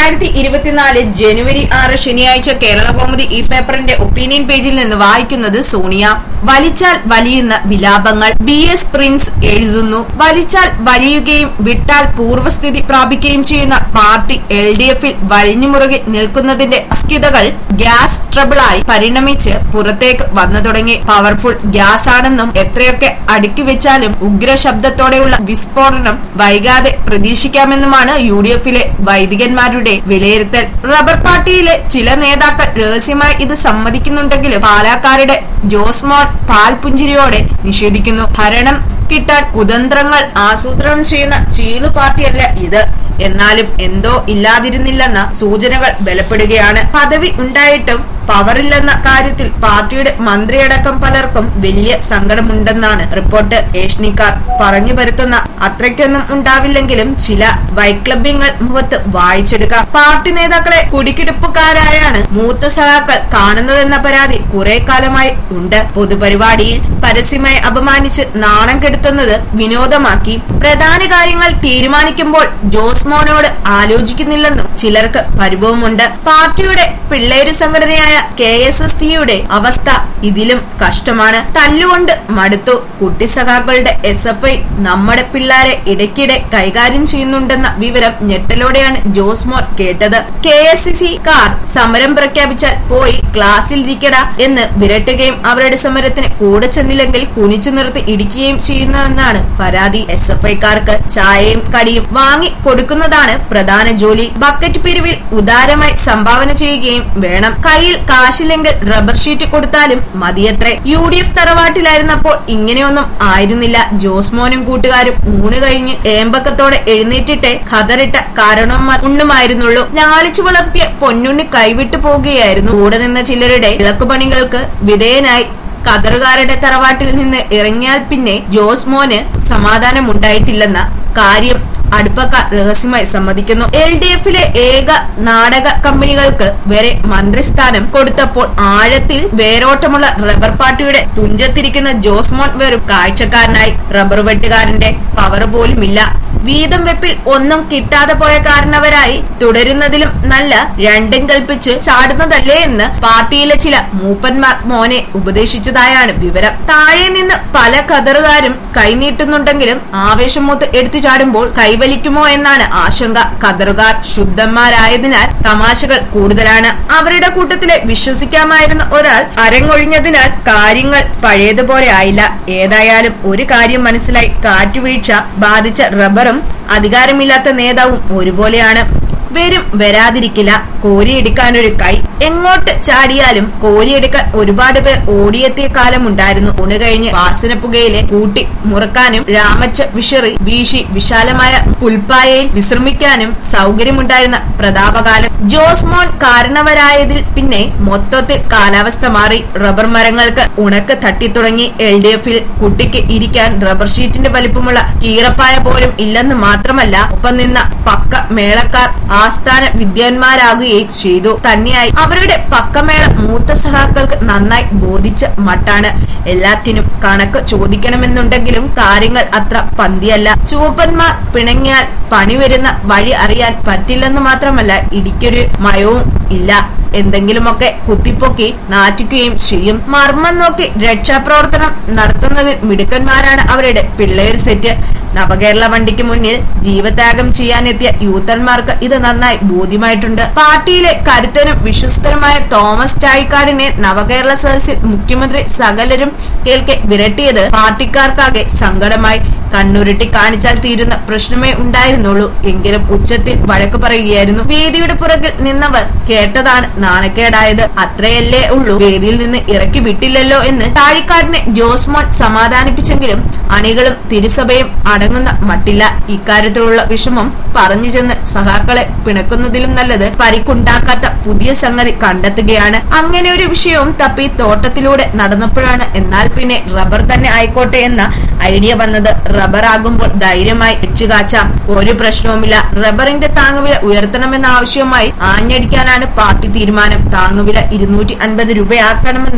2024 ജനുവരി 6 ശനിയാഴ്ച കേരള കൗമുദി ഈ പേപ്പറിന്റെ ഒപ്പീനിയൻ പേജിൽ നിന്ന് വായിക്കുന്നത് സോണിയ. വലിച്ചാൽ വലിയുന്ന വിലാപങ്ങൾ. BS പ്രിൻസ് എഴുതുന്നു. വലിച്ചാൽ വലിയുകയും വിട്ടാൽ പൂർവ്വസ്ഥിതി പ്രാപിക്കുകയും ചെയ്യുന്ന പാർട്ടി LDFൽ വലിഞ്ഞുമുറുകി നിൽക്കുന്നതിന്റെ അസ്കിതകൾ ഗ്യാസ് ട്രബിളായി പരിണമിച്ച് പുറത്തേക്ക് വന്നു തുടങ്ങി. പവർഫുൾ ഗ്യാസ് ആണെന്നും എത്രയൊക്കെ അടുക്കി വെച്ചാലും ഉഗ്രശബ്ദത്തോടെയുള്ള വിസ്ഫോടനം വൈകാതെ പ്രതീക്ഷിക്കാമെന്നുമാണ് UDFലെ വൈദികന്മാരുടെ വിലയിരുത്തൽ. റബ്ബർ പാർട്ടിയിലെ ചില നേതാക്കൾ രഹസ്യമായി ഇത് സമ്മതിക്കുന്നുണ്ടെങ്കിലും പാലക്കാരുടെ ജോസ്മോൻ പാൽപുഞ്ചിരിയോടെ നിഷേധിക്കുന്നു. ഭരണം കിട്ടാൻ കുതന്ത്രങ്ങൾ ആസൂത്രണം ചെയ്യുന്ന ചീളു പാർട്ടിയല്ല ഇത്. എന്നാലും എന്തോ ഇല്ലാതിരുന്നില്ലെന്ന സൂചനകൾ ബലപ്പെടുകയാണ്. പദവി ഉണ്ടായിട്ടും പവറില്ലെന്ന കാര്യത്തിൽ പാർട്ടിയുടെ മന്ത്രിയടക്കം പലർക്കും വലിയ സങ്കടമുണ്ടെന്നാണ് റിപ്പോർട്ട്. ഏഷ്ണിക്കാർ പറഞ്ഞു വരുത്തുന്ന അത്രയ്ക്കൊന്നും ഉണ്ടാവില്ലെങ്കിലും ചില വൈക്ലബ്യങ്ങൾ മുഖത്ത് വായിച്ചെടുക്കാം. പാർട്ടി നേതാക്കളെ കുടിക്കിടുപ്പുകാരായാണ് മൂത്ത സഖാക്കൾ കാണുന്നതെന്ന പരാതി കുറെ കാലമായി ഉണ്ട്. പൊതുപരിപാടിയിൽ പരസ്യമായി അപമാനിച്ച് നാണം കെടുത്തുന്നത് വിനോദമാക്കി പ്രധാന കാര്യങ്ങൾ തീരുമാനിക്കുമ്പോൾ ജോസ്മോനോട് ആലോചിക്കുന്നില്ലെന്നും ചിലർക്ക് പരിഭവമുണ്ട്. പാർട്ടിയുടെ പിള്ളേര് സംഘടനയായ KSSCയുടെ അവസ്ഥ ഇതിലും കഷ്ടമാണ്. തല്ലുകൊണ്ട് മടുത്തു. കുട്ടി സഖാക്കളുടെ SFI നമ്മുടെ പിള്ളേരെ ഇടയ്ക്കിടെ കൈകാര്യം ചെയ്യുന്നുണ്ടെന്ന വിവരം ഞെട്ടലോടെയാണ് ജോസ്മോൻ കേട്ടത്. KSCക്കാർ സമരം പ്രഖ്യാപിച്ചാൽ പോയി ക്ലാസ്സിലിരിക്കട എന്ന് വിരട്ടുകയും അവരുടെ സമരത്തിന് കൂടെ ചെന്നില്ലെങ്കിൽ കുനിച്ചു നിർത്തി ഇടിക്കുകയും ചെയ്യുന്നതെന്നാണ് പരാതി. SFIക്കാർക്ക് ചായയും കടിയും വാങ്ങി കൊടുക്കുന്നതാണ് പ്രധാന ജോലി. ബക്കറ്റ് പിരിവിൽ ഉദാരമായി സംഭാവന ചെയ്യുകയും വേണം. കയ്യിൽ കാശില്ലെങ്കിൽ റബ്ബർ ഷീറ്റ് കൊടുത്താലും മതിയത്രേ. UDF തറവാട്ടിലായിരുന്നപ്പോൾ ഇങ്ങനെയൊന്നും ആയിരുന്നില്ല. ജോസ്മോനും കൂട്ടുകാരും ഊണ് കഴിഞ്ഞ് ഏമ്പക്കത്തോടെ എഴുന്നേറ്റിട്ടെ ഖദറിട്ട കാരണവന്മാർ ഉണ്ണുമായിരുന്നുള്ളൂ. ലാളിച്ചു വളർത്തിയ പൊന്നുണ്ണി കൈവിട്ടു പോകുകയായിരുന്നു. കൂടെ നിന്ന ചിലരുടെ ഇളക്കുപണികൾക്ക് വിധേയനായി ഖദറുകാരുടെ തറവാട്ടിൽ നിന്ന് ഇറങ്ങിയാൽ പിന്നെ ജോസ്മോന് സമാധാനമുണ്ടായിട്ടില്ലെന്ന കാര്യം അടുപ്പക്കാർ രഹസ്യമായി സമ്മതിക്കുന്നു. LDFലെ ഏക നാടക കമ്പനികൾക്ക് വരെ മന്ത്രിസ്ഥാനം കൊടുത്തപ്പോൾ ആഴത്തിൽ വേരോട്ടമുള്ള റബ്ബർ പാർട്ടിയുടെ തുഞ്ചത്തിരിക്കുന്ന ജോസ്മോൻ വെറും കാഴ്ചക്കാരനായി. റബ്ബർ വെട്ടുകാരന്റെ പവർ പോലുമില്ല. വീതം വെപ്പിൽ ഒന്നും കിട്ടാതെ പോയ കാരണവരായി തുടരുന്നതിലും നല്ല രണ്ടും കൽപ്പിച്ച് ചാടുന്നതല്ലേ എന്ന് പാർട്ടിയിലെ ചില മൂപ്പന്മാർ മോനെ ഉപദേശിച്ചതായാണ് വിവരം. താഴെ നിന്ന് പല ഖദറുകാരും കൈനീട്ടുന്നുണ്ടെങ്കിലും ആവേശം മൂത്ത് എടുത്തു ചാടുമ്പോൾ കൈവലിക്കുമോ എന്നാണ് ആശങ്ക. ഖദറുകാർ ശുദ്ധന്മാരായതിനാൽ തമാശകൾ കൂടുതലാണ്. അവരുടെ കൂട്ടത്തിലെ വിശ്വസിക്കാമായിരുന്ന ഒരാൾ അരങ്ങൊഴിഞ്ഞതിനാൽ കാര്യങ്ങൾ പഴയതുപോലെ ആയില്ല. ഏതായാലും ഒരു കാര്യം മനസ്സിലായി. കാറ്റുവീഴ്ച ബാധിച്ച റബ്ബറും അധികാരമില്ലാത്ത നേതാവും ഒരുപോലെയാണ്. വരും വരാതിരിക്കില്ല. കോരിയെടുക്കാനൊരു കൈ. എങ്ങോട്ട് ചാടിയാലും കോരിയെടുക്കാൻ ഒരുപാട് പേർ ഓടിയെത്തിയ കാലമുണ്ടായിരുന്നു. ഊണ് കഴിഞ്ഞ് വാസനപ്പുകയിലെ കൂട്ടി മുറക്കാനും രാമച്ച വിഷറി വീശി വിശാലമായ പുൽപ്പായയിൽ വിശ്രമിക്കാനും സൗകര്യമുണ്ടായിരുന്ന പ്രതാപകാലം. ജോസ്മോൻ കാരണവരായതിൽ പിന്നെ മൊത്തത്തിൽ കാലാവസ്ഥ മാറി. റബ്ബർ മരങ്ങൾക്ക് ഉണക്ക് തട്ടിത്തുടങ്ങി. LDFൽ കുട്ടിക്ക് ഇരിക്കാൻ റബ്ബർ ഷീറ്റിന്റെ വലിപ്പമുള്ള കീറപ്പായ പോലും ഇല്ലെന്ന് മാത്രമല്ല, ഒപ്പം നിന്ന പക്ക മേളക്കാർ ആസ്ഥാന വിദ്വാൻമാരാകുകയും ചെയ്തു. തന്നെയായി അവരുടെ പക്കമേള മൂത്ത സഹാക്കൾക്ക് നന്നായി ബോധിച്ച മട്ടാണ്. എല്ലാറ്റിനും കണക്ക് ചോദിക്കണമെന്നുണ്ടെങ്കിലും കാര്യങ്ങൾ അത്ര പന്തിയല്ല. ചുവപ്പന്മാർ പിണങ്ങിയാൽ പണി വരുന്ന വഴി അറിയാൻ പറ്റില്ലെന്ന് മാത്രമല്ല, ഇടിക്കൊരു മയവും ഇല്ല. എന്തെങ്കിലുമൊക്കെ കുത്തിപ്പൊക്കി നാറ്റിക്കുകയും ചെയ്യും. മർമ്മം നോക്കി രക്ഷാപ്രവർത്തനം നടത്തുന്നതിൽ മിടുക്കന്മാരാണ് അവരുടെ പിള്ളേർ സെറ്റ്. നവകേരള വണ്ടിക്ക് മുന്നിൽ ജീവത്യാഗം ചെയ്യാനെത്തിയ യൂത്തന്മാർക്ക് ഇത് നന്നായി ബോധ്യമായിട്ടുണ്ട്. പാർട്ടിയിലെ കരുത്തനും വിശ്വസ്തനുമായ തോമസ് ചാഴിക്കാടിനെ നവകേരള സദസ്സിൽ മുഖ്യമന്ത്രി സകലരും കേൾക്കെ വിരട്ടിയത് പാർട്ടിക്കാർക്കാകെ സങ്കടമായി. കണ്ണുരുട്ടി കാണിച്ചാൽ തീരുന്ന പ്രശ്നമേ ഉണ്ടായിരുന്നുള്ളൂ. എങ്കിലും ഉച്ചത്തിൽ വഴക്ക് പറയുകയായിരുന്നു. വേദിയുടെ പുറകിൽ നിന്നവർ കേട്ടതാണ് നാണക്കേടായത്. അത്രയല്ലേ ഉള്ളൂ. വേദിയിൽ നിന്ന് ഇറക്കി വിട്ടില്ലല്ലോ എന്ന് ചാഴിക്കാടിനെ ജോസ്മോൻ സമാധാനിപ്പിച്ചെങ്കിലും അണികളും തിരുസഭയും അടങ്ങുന്ന മട്ടില്ല. ഇക്കാര്യത്തിലുള്ള വിഷമം പറഞ്ഞു ചെന്ന് സഹാക്കളെ പിണക്കുന്നതിലും നല്ലത് പരിക്കുണ്ടാക്കാത്ത പുതിയ സംഗതി കണ്ടെത്തുകയാണ്. അങ്ങനെ ഒരു വിഷയവും തപ്പി തോട്ടത്തിലൂടെ നടന്നപ്പോഴാണ് എന്നാൽ പിന്നെ റബ്ബർ തന്നെ ആയിക്കോട്ടെ എന്ന ഐഡിയ വന്നത്. റബ്ബർ ആകുമ്പോൾ ധൈര്യമായി വെച്ചുകാച്ചാം, ഒരു പ്രശ്നവുമില്ല. റബ്ബറിന്റെ താങ്ങുവില ഉയർത്തണമെന്ന ആവശ്യവുമായി ആഞ്ഞടിക്കാനാണ് പാർട്ടി തീരുമാനം. താങ്ങുവില 250 രൂപയാക്കണമെന്ന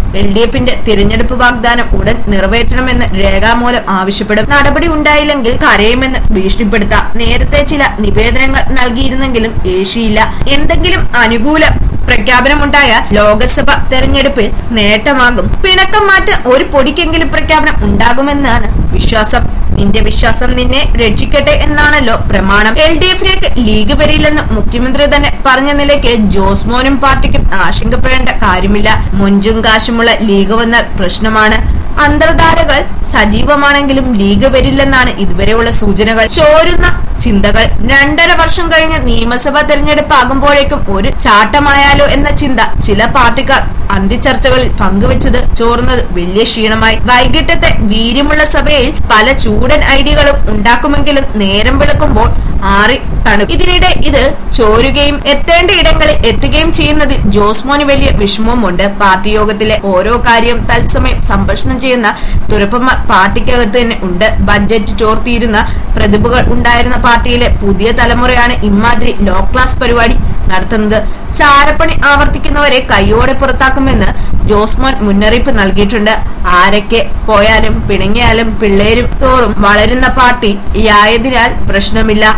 LDFന്റെ തിരഞ്ഞെടുപ്പ് വാഗ്ദാനം ഉടൻ നിറവേറ്റണമെന്ന് രേഖാമൂലം ആവശ്യപ്പെടും. നടപടി ഉണ്ടായില്ലെങ്കിൽ കരയുമെന്ന് ഭീഷണിപ്പെടുത്താം. നേരത്തെ ചില നിവേദനങ്ങൾ നൽകിയിരുന്നെങ്കിലും ഏശിയില്ല. എന്തെങ്കിലും അനുകൂല പ്രഖ്യാപനമുണ്ടായ ലോക്സഭ തെരഞ്ഞെടുപ്പിൽ നേട്ടമാകും. പിണക്കം മാറ്റാൻ ഒരു പൊടിക്കെങ്കിലും പ്രഖ്യാപനം ഉണ്ടാകുമെന്നാണ് വിശ്വാസം. നിന്റെ വിശ്വാസം നിന്നെ രക്ഷിക്കട്ടെ എന്നാണല്ലോ പ്രമാണം. LDFിലേക്ക് ലീഗ് വരില്ലെന്ന് മുഖ്യമന്ത്രി തന്നെ പറഞ്ഞ നിലയ്ക്ക് ജോസ്മോനും പാർട്ടിക്കും ആശങ്കപ്പെടേണ്ട കാര്യമില്ല. മുഞ്ചും കാശുമുള്ള ലീഗ് വന്നാൽ പ്രശ്നമാണ്. അന്തർധാരകൾ സജീവമാണെങ്കിലും ലീഗ് വരില്ലെന്നാണ് ഇതുവരെയുള്ള സൂചനകൾ. ചോരുന്ന ചിന്തകൾ. 2.5 വർഷം കഴിഞ്ഞ് നിയമസഭാ തെരഞ്ഞെടുപ്പാകുമ്പോഴേക്കും ഒരു ചാട്ടമായാലോ എന്ന ചിന്ത ചില പാർട്ടിക്കാർ അന്തിച്ചർച്ചകളിൽ പങ്കുവെച്ചത് ചോർന്നത് വലിയ ക്ഷീണമായി. വൈകിട്ടത്തെ വീര്യമുള്ള സഭയിൽ പല ചൂടൻ ഐഡിയകളും ഉണ്ടാക്കുമെങ്കിലും നേരം വെളുക്കുമ്പോൾ ആറി തണുക്കും. ഇതിനിടെ ഇത് ചോരുകയും എത്തേണ്ട ഇടങ്ങളിൽ എത്തുകയും ചെയ്യുന്നതിൽ ജോസ്മോന് വലിയ വിഷമവുമുണ്ട്. പാർട്ടി യോഗത്തിലെ ഓരോ കാര്യവും തത്സമയം സംഭാഷണം ചെയ്യുന്ന തുരപ്പന്മാർ പാർട്ടിക്കകത്ത് തന്നെ ഉണ്ട്. ബഡ്ജറ്റ് ചോർത്തിയിരുന്ന പ്രതിഭകൾ ഉണ്ടായിരുന്ന പാർട്ടിയിലെ പുതിയ തലമുറയാണ് ഇമാതിരി ലോ ക്ലാസ് പരിപാടി നടത്തുന്നത്. ചാരപ്പണി ആവർത്തിക്കുന്നവരെ കൈയോടെ പുറത്താക്കുമെന്ന് ജോസ്മോൻ മുന്നറിയിപ്പ് നൽകിയിട്ടുണ്ട്. ആരൊക്കെ പോയാലും പിണങ്ങിയാലും പിള്ളേരും തോറും വളരുന്ന പാർട്ടി ആയതിനാൽ പ്രശ്നമില്ല.